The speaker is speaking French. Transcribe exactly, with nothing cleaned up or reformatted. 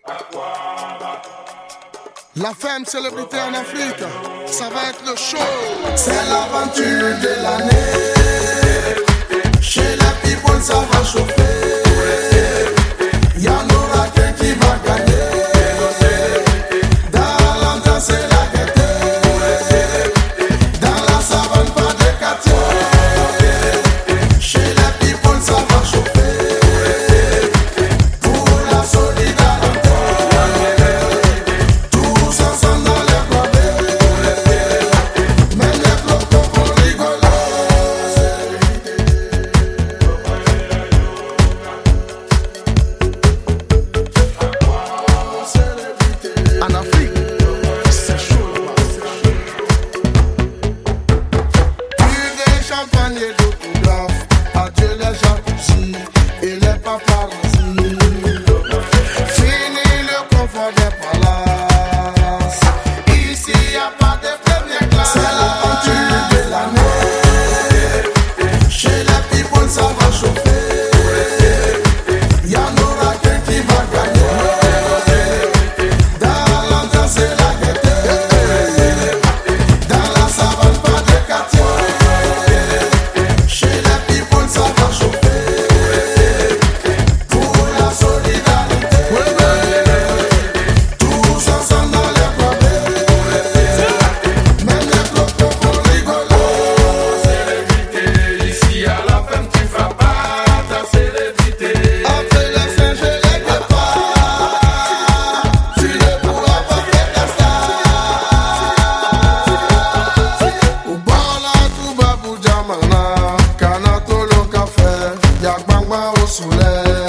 La femme célébrité en Afrique, ça va être le show. C'est l'aventure de l'année. Chez la people, ça va chauffer. Y'en aura qu'un qui va gagner. Dans l'ambiance et la gaieté. Dans la savane, pas de quartier. Chez la people, ça va chauffer. Pour la solidarité. Tous ensemble dans les pavés. Même les flocons vont rigoler. En Afrique, c'est chaud là-bas. Plus de champagne et d'autographes. Adieu les jalousies et les paparazzis. Fini le confort des palaces. Ici y a pas de première classe. C'est l'aventure de l'année. Chez les people, ça va chauffer. Y'en aura qu'un qui va gagner. Dans l'ambiance et la gaieté. Dans la savane, pas de quartier. Chez les people, ça va chauffer. Pour la solidarité. Tous ensemble dans les pavés. Même les flocons vont rigoler. Ici à la fin tu feras pas ta célébrité. Après les singes et les guépards, tu ne pourras pas faire ta star. Ubala tuba bujamana, kanatolo café, yagbangba au soleil.